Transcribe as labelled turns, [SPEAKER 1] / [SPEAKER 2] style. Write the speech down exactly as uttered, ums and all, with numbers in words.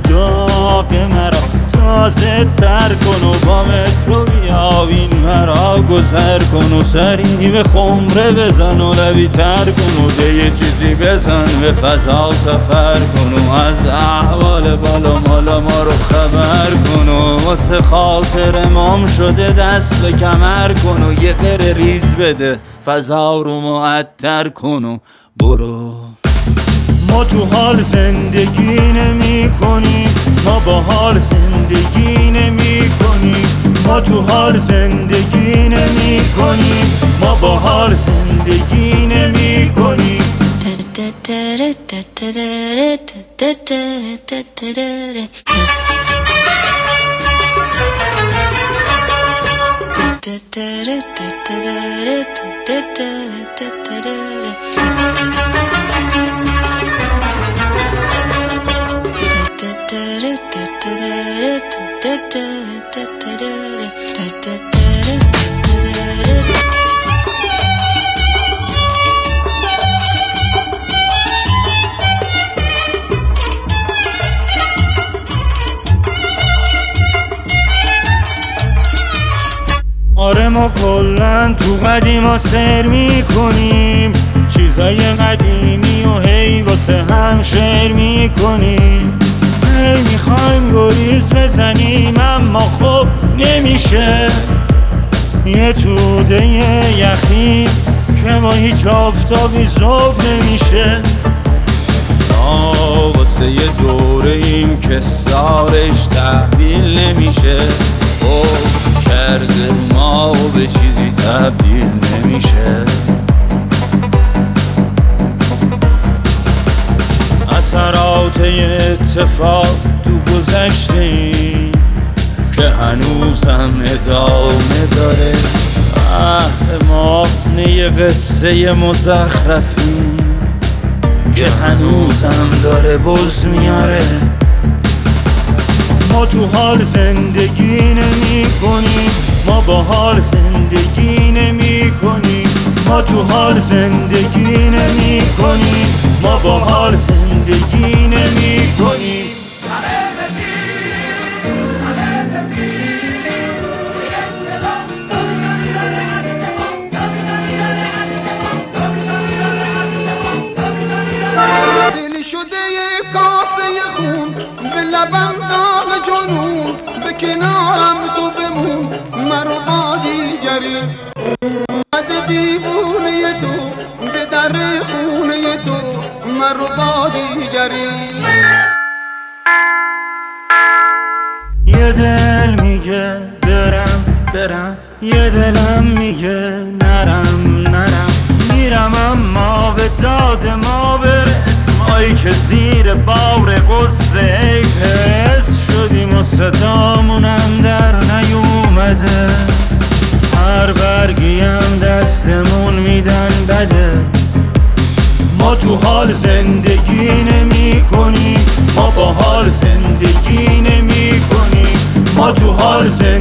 [SPEAKER 1] داغ مرا تازه تر کن و با مترو بیا این مرا گذر کن و سری به خمره بزن و لبی تر کن و ده یه چیزی بزن به فضا سفر کن و از احوال بالا مالا ما رو خبر کن و واسه خاطر مام شده دست به کمر کن و یه قره ریز بده فضا رو معطر کن و برو. ما تو حال زندگی نمی کنیم، ما با حال زندگی نمی کنیم، ما تو حال زندگی نمی کنیم، ما با حال زندگی نمی کنیم. آره ما کلن تو قدیما سر می کنیم، چیزای قدیمی و هی واسه هم شعر می کنیم. هی میخوایم گریز بزنیم اما خب نمیشه، یه توده یخی که با هیچ آفتابی ذوب نمیشه. ما واسه یه دوره ایم که سارش تحویل نمیشه، خوب کرده ما به چیزی تبدیل نمیشه. اثرات اتفاق تو گذشتیم که هنوزم ادامه داره، اهل ما یه قصه مزخرفیم که هنوزم داره بز میاره. ما تو حال زندگی نمی کنیم، ما با حال زندگی نمی کنیم، ما تو حال زندگی نمی کنیم، ما با حال زندگی نمی کنیم.
[SPEAKER 2] دل شده یک کاسه خون به لبم داغ جنون، به کنارم تو بمون مرا با دیگری. اومده دیوونه تو به در خونه تو مرا با دیگری.
[SPEAKER 1] یه دل میگه برم برم، یه دلم میگه نرم نرم. میرم اما به داد ما برس، مایی که زیر بار غصه ای پس شدیم و صدامونم در نیومده. هر برگیم دستمون میدن بده. ما تو حال زندگی نمی کنیم، ما با حال زندگی نمی کنیم، ما تو حال زندگی